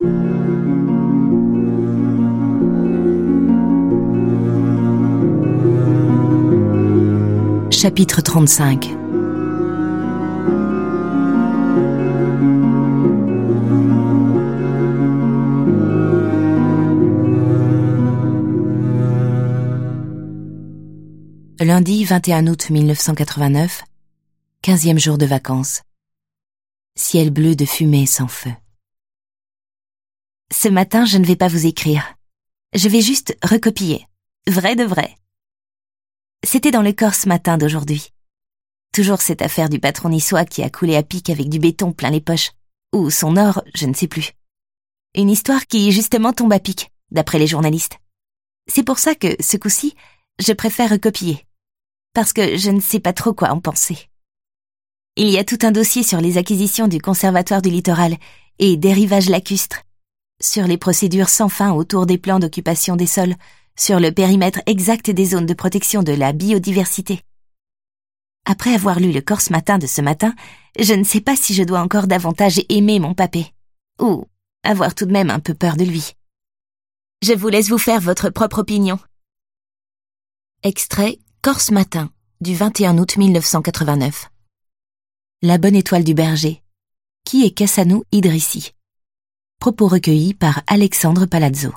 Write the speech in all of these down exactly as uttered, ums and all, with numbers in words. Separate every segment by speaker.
Speaker 1: Chapitre trente-cinq. Lundi vingt et un août mille neuf cent quatre-vingt-neuf, quinzième jour de vacances. Ciel bleu de fumée sans feu. Ce matin, je ne vais pas vous écrire. Je vais juste recopier. Vrai de vrai. C'était dans le Corse matin d'aujourd'hui. Toujours cette affaire du patron niçois qui a coulé à pic avec du béton plein les poches. Ou son or, je ne sais plus. Une histoire qui justement tombe à pic, d'après les journalistes. C'est pour ça que, ce coup-ci, je préfère recopier. Parce que je ne sais pas trop quoi en penser. Il y a tout un dossier sur les acquisitions du Conservatoire du littoral et des rivages lacustres, sur les procédures sans fin autour des plans d'occupation des sols, sur le périmètre exact des zones de protection de la biodiversité. Après avoir lu le Corse matin de ce matin, je ne sais pas si je dois encore davantage aimer mon papé, ou avoir tout de même un peu peur de lui. Je vous laisse vous faire votre propre opinion. Extrait Corse matin, du vingt et un août mille neuf cent quatre-vingt-neuf. La bonne étoile du berger. Qui est Kassanou Idrissi? Propos recueillis par Alexandre Palazzo.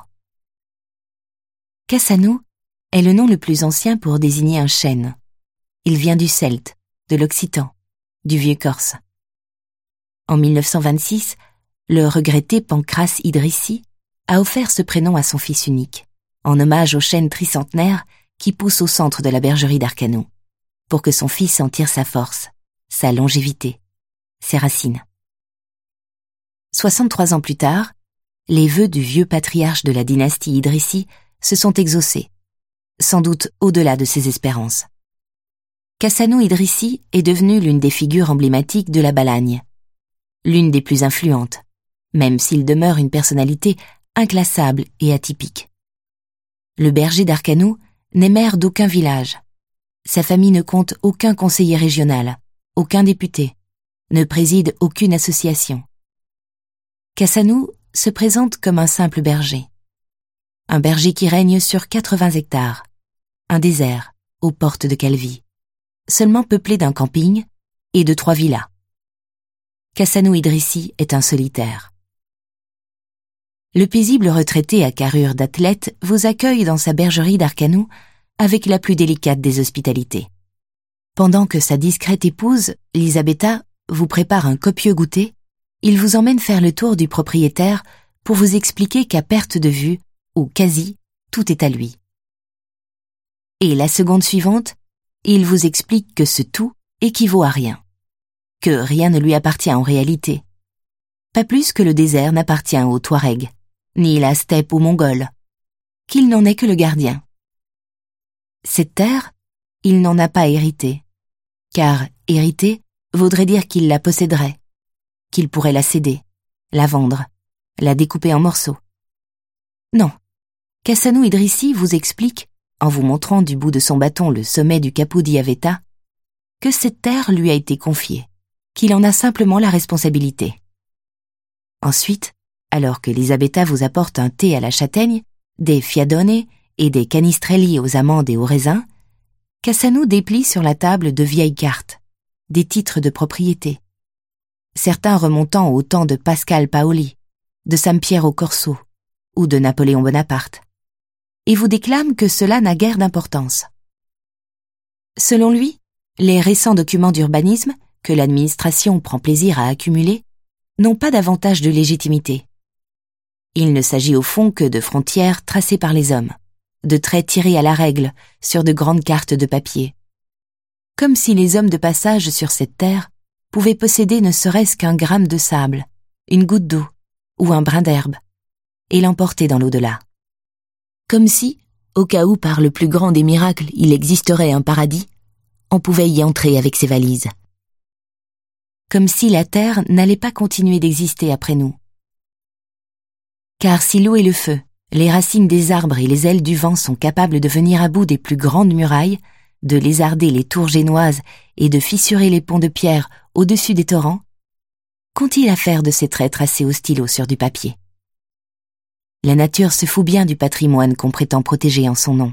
Speaker 1: Kassanou est le nom le plus ancien pour désigner un chêne. Il vient du celte, de l'occitan, du vieux corse. En mille neuf cent vingt-six, le regretté Pancrace Idrissi a offert ce prénom à son fils unique, en hommage au chêne tricentenaire qui pousse au centre de la bergerie d'Arcanou, pour que son fils en tire sa force, sa longévité, ses racines. soixante-trois ans plus tard, les vœux du vieux patriarche de la dynastie Idrissi se sont exaucés, sans doute au-delà de ses espérances. Kassanou Idrissi est devenu l'une des figures emblématiques de la Balagne, l'une des plus influentes, même s'il demeure une personnalité inclassable et atypique. Le berger d'Arcanou n'est maire d'aucun village. Sa famille ne compte aucun conseiller régional, aucun député, ne préside aucune association. Kassanou se présente comme un simple berger. Un berger qui règne sur quatre-vingts hectares, un désert aux portes de Calvi, seulement peuplé d'un camping et de trois villas. Kassanou Idrissi est un solitaire. Le paisible retraité à carrure d'athlète vous accueille dans sa bergerie d'Arcanou avec la plus délicate des hospitalités. Pendant que sa discrète épouse, Lisabetta, vous prépare un copieux goûter, il vous emmène faire le tour du propriétaire pour vous expliquer qu'à perte de vue, ou quasi, tout est à lui. Et la seconde suivante, il vous explique que ce tout équivaut à rien, que rien ne lui appartient en réalité, pas plus que le désert n'appartient aux Touaregs, ni la steppe aux Mongols, qu'il n'en est que le gardien. Cette terre, il n'en a pas hérité, car hériter voudrait dire qu'il la posséderait, qu'il pourrait la céder, la vendre, la découper en morceaux. Non, Kassanou Idrissi vous explique, en vous montrant du bout de son bâton le sommet du Capo di Aveta, que cette terre lui a été confiée, qu'il en a simplement la responsabilité. Ensuite, alors que Lisabetta vous apporte un thé à la châtaigne, des fiadone et des canistrelli aux amandes et aux raisins, Kassanou déplie sur la table de vieilles cartes, des titres de propriété, certains remontant au temps de Pascal Paoli, de Sampiero Corso ou de Napoléon Bonaparte, et vous déclame que cela n'a guère d'importance. Selon lui, les récents documents d'urbanisme, que l'administration prend plaisir à accumuler, n'ont pas davantage de légitimité. Il ne s'agit au fond que de frontières tracées par les hommes, de traits tirés à la règle sur de grandes cartes de papier. Comme si les hommes de passage sur cette terre pouvaient posséder ne serait-ce qu'un gramme de sable, une goutte d'eau ou un brin d'herbe, et l'emporter dans l'au-delà. Comme si, au cas où par le plus grand des miracles il existerait un paradis, on pouvait y entrer avec ses valises. Comme si la terre n'allait pas continuer d'exister après nous. Car si l'eau et le feu, les racines des arbres et les ailes du vent sont capables de venir à bout des plus grandes murailles, de lézarder les tours génoises et de fissurer les ponts de pierre au-dessus des torrents, qu'ont-ils à faire de ces traits tracés au stylo sur du papier? La nature se fout bien du patrimoine qu'on prétend protéger en son nom.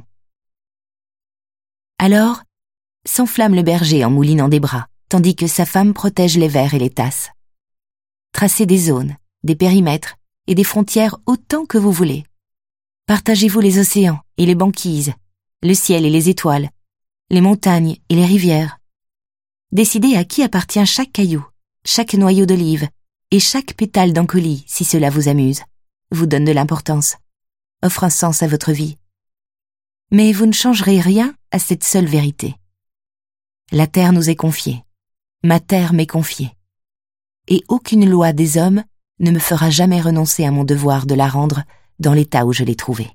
Speaker 1: Alors, s'enflamme le berger en moulinant des bras, tandis que sa femme protège les verres et les tasses. Tracez des zones, des périmètres et des frontières autant que vous voulez. Partagez-vous les océans et les banquises, le ciel et les étoiles, les montagnes et les rivières. Décidez à qui appartient chaque caillou, chaque noyau d'olive et chaque pétale d'encolie si cela vous amuse, vous donne de l'importance, offre un sens à votre vie. Mais vous ne changerez rien à cette seule vérité. La terre nous est confiée, ma terre m'est confiée, et aucune loi des hommes ne me fera jamais renoncer à mon devoir de la rendre dans l'état où je l'ai trouvée.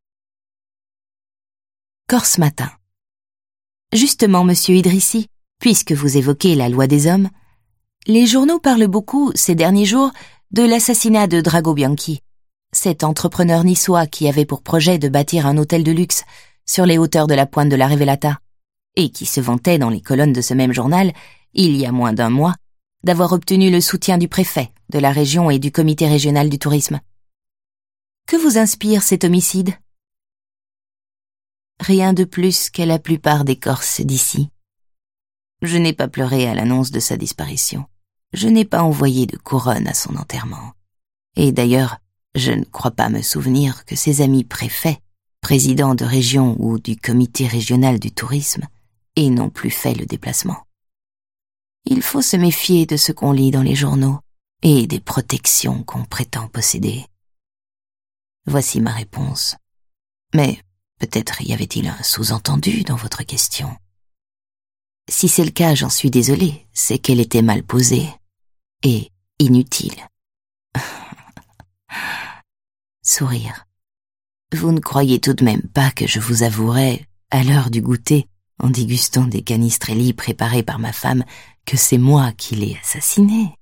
Speaker 1: Corse matin. Justement, monsieur Idrissi, puisque vous évoquez la loi des hommes, les journaux parlent beaucoup, ces derniers jours, de l'assassinat de Drago Bianchi, cet entrepreneur niçois qui avait pour projet de bâtir un hôtel de luxe sur les hauteurs de la pointe de la Revelata, et qui se vantait dans les colonnes de ce même journal, il y a moins d'un mois, d'avoir obtenu le soutien du préfet, de la région et du comité régional du tourisme. Que vous inspire cet homicide? Rien de plus qu'à la plupart des Corses d'ici. Je n'ai pas pleuré à l'annonce de sa disparition. Je n'ai pas envoyé de couronne à son enterrement. Et d'ailleurs, je ne crois pas me souvenir que ses amis préfets, présidents de région ou du comité régional du tourisme, aient non plus fait le déplacement. Il faut se méfier de ce qu'on lit dans les journaux et des protections qu'on prétend posséder. Voici ma réponse. Mais peut-être y avait-il un sous-entendu dans votre question. Si c'est le cas, j'en suis désolée, c'est qu'elle était mal posée et inutile. Sourire. Vous ne croyez tout de même pas que je vous avouerai, à l'heure du goûter, en dégustant des canistrelli préparés par ma femme, que c'est moi qui l'ai assassiné?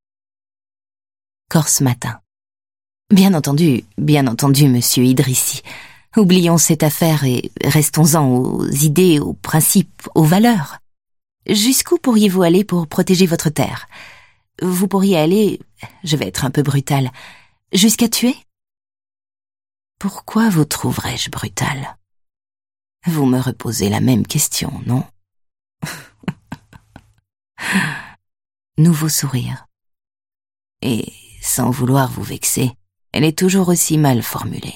Speaker 1: Corse matin. Bien entendu, bien entendu, monsieur Idrissi. Oublions cette affaire et restons-en aux idées, aux principes, aux valeurs. Jusqu'où pourriez-vous aller pour protéger votre terre? Vous pourriez aller, je vais être un peu brutale, jusqu'à tuer? Pourquoi vous trouverais-je brutale? Vous me reposez la même question, non? Nouveau sourire. Et sans vouloir vous vexer, elle est toujours aussi mal formulée.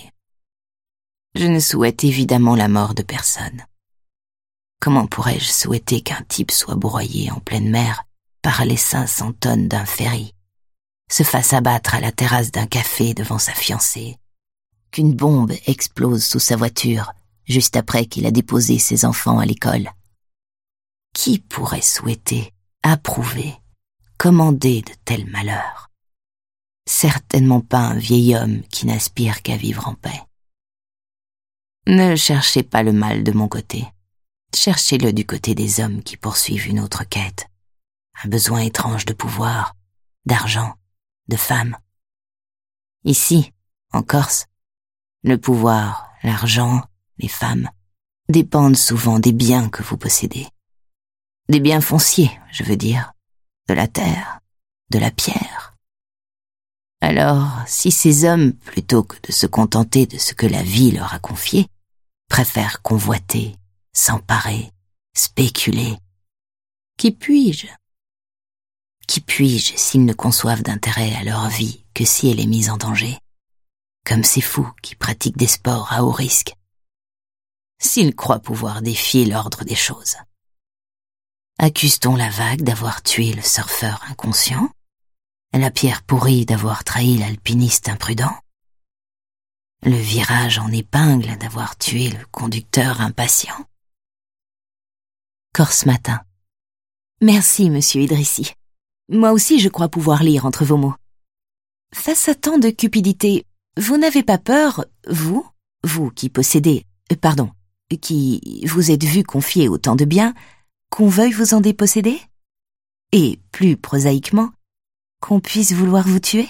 Speaker 1: Je ne souhaite évidemment la mort de personne. Comment pourrais-je souhaiter qu'un type soit broyé en pleine mer par les cinq cents tonnes d'un ferry, se fasse abattre à la terrasse d'un café devant sa fiancée, qu'une bombe explose sous sa voiture juste après qu'il a déposé ses enfants à l'école? Qui pourrait souhaiter, approuver, commander de tels malheurs? Certainement pas un vieil homme qui n'aspire qu'à vivre en paix. Ne cherchez pas le mal de mon côté. Cherchez-le du côté des hommes qui poursuivent une autre quête. Un besoin étrange de pouvoir, d'argent, de femmes. Ici, en Corse, le pouvoir, l'argent, les femmes dépendent souvent des biens que vous possédez. Des biens fonciers, je veux dire, de la terre, de la pierre. Alors, si ces hommes, plutôt que de se contenter de ce que la vie leur a confié, préfèrent convoiter, s'emparer, spéculer, qui puis-je? Qui puis-je s'ils ne conçoivent d'intérêt à leur vie que si elle est mise en danger, comme ces fous qui pratiquent des sports à haut risque, s'ils croient pouvoir défier l'ordre des choses? Accuse-t-on la vague d'avoir tué le surfeur inconscient? La pierre pourrie d'avoir trahi l'alpiniste imprudent? Le virage en épingle d'avoir tué le conducteur impatient? Corse matin. Merci, monsieur Idrissi. Moi aussi je crois pouvoir lire entre vos mots. Face à tant de cupidité, vous n'avez pas peur, vous, vous qui possédez, euh, pardon, qui vous êtes vu confier autant de biens, qu'on veuille vous en déposséder? Et, plus prosaïquement, qu'on puisse vouloir vous tuer?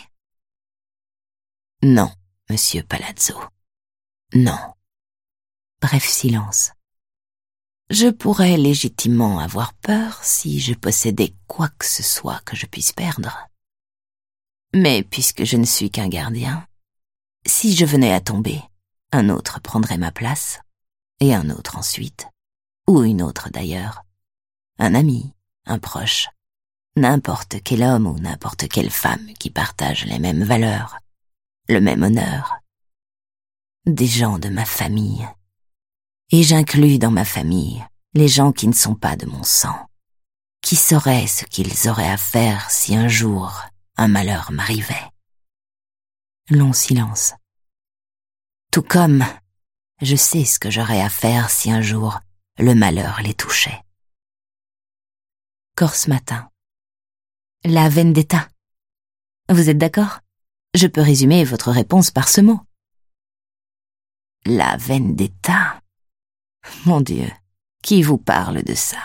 Speaker 1: Non, monsieur Palazzo. Non. Bref silence. Je pourrais légitimement avoir peur si je possédais quoi que ce soit que je puisse perdre. Mais puisque je ne suis qu'un gardien, Si je venais à tomber, un autre prendrait ma place, et un autre ensuite, ou une autre d'ailleurs, un ami, un proche, n'importe quel homme ou n'importe quelle femme qui partage les mêmes valeurs, le même honneur, des gens de ma famille. Et j'inclus dans ma famille les gens qui ne sont pas de mon sang, qui sauraient ce qu'ils auraient à faire si un jour un malheur m'arrivait. Long silence. Tout comme je sais ce que j'aurais à faire si un jour le malheur les touchait. Corse matin. La vendetta. Vous êtes d'accord? Je peux résumer votre réponse par ce mot. La vendetta. Mon Dieu, qui vous parle de ça?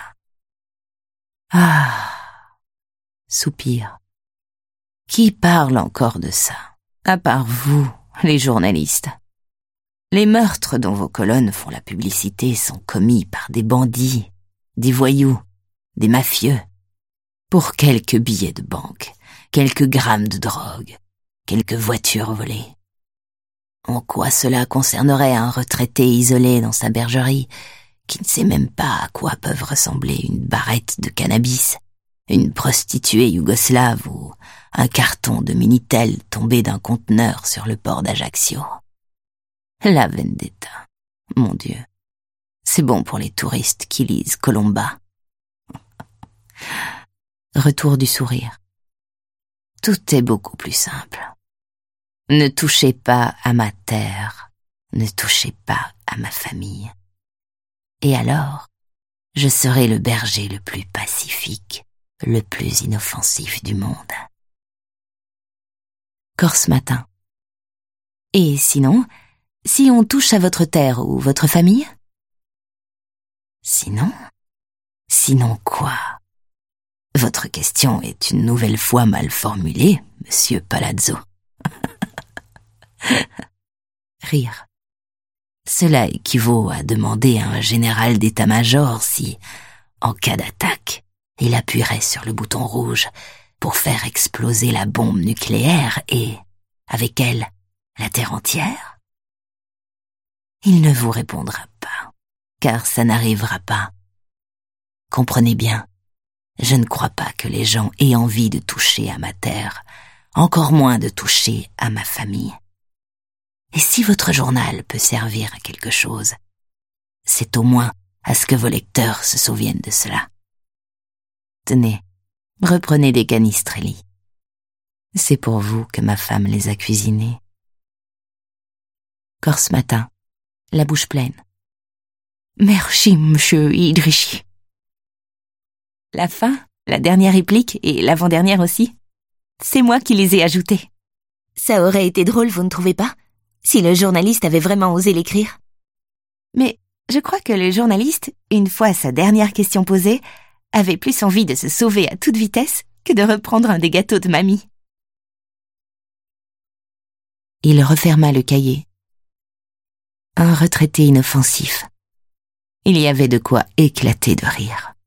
Speaker 1: Ah, soupir. Qui parle encore de ça, à part vous, les journalistes? Les meurtres dont vos colonnes font la publicité sont commis par des bandits, des voyous, des mafieux, pour quelques billets de banque, quelques grammes de drogue, quelques voitures volées. En quoi cela concernerait un retraité isolé dans sa bergerie, qui ne sait même pas à quoi peuvent ressembler une barrette de cannabis, une prostituée yougoslave ou un carton de Minitel tombé d'un conteneur sur le port d'Ajaccio? La vendetta, mon Dieu, c'est bon pour les touristes qui lisent Colomba. Retour du sourire. Tout est beaucoup plus simple. Ne touchez pas à ma terre, ne touchez pas à ma famille. Et alors, je serai le berger le plus pacifique, le plus inoffensif du monde. Corse matin. Et sinon, si on touche à votre terre ou votre famille? Sinon? Sinon quoi? Votre question est une nouvelle fois mal formulée, monsieur Palazzo. Rire. Cela équivaut à demander à un général d'état-major si, en cas d'attaque, il appuierait sur le bouton rouge pour faire exploser la bombe nucléaire et, avec elle, la terre entière. Il ne vous répondra pas, car ça n'arrivera pas. Comprenez bien, je ne crois pas que les gens aient envie de toucher à ma terre, encore moins de toucher à ma famille. Et si votre journal peut servir à quelque chose, c'est au moins à ce que vos lecteurs se souviennent de cela. Tenez, reprenez des canistrelli. C'est pour vous que ma femme les a cuisinés. Corse matin, la bouche pleine. Merci, monsieur Idrissi. La fin, la dernière réplique et l'avant-dernière aussi, c'est moi qui les ai ajoutées. Ça aurait été drôle, vous ne trouvez pas? Si le journaliste avait vraiment osé l'écrire. Mais je crois que le journaliste, une fois sa dernière question posée, avait plus envie de se sauver à toute vitesse que de reprendre un des gâteaux de mamie. Il referma le cahier. Un retraité inoffensif. Il y avait de quoi éclater de rire.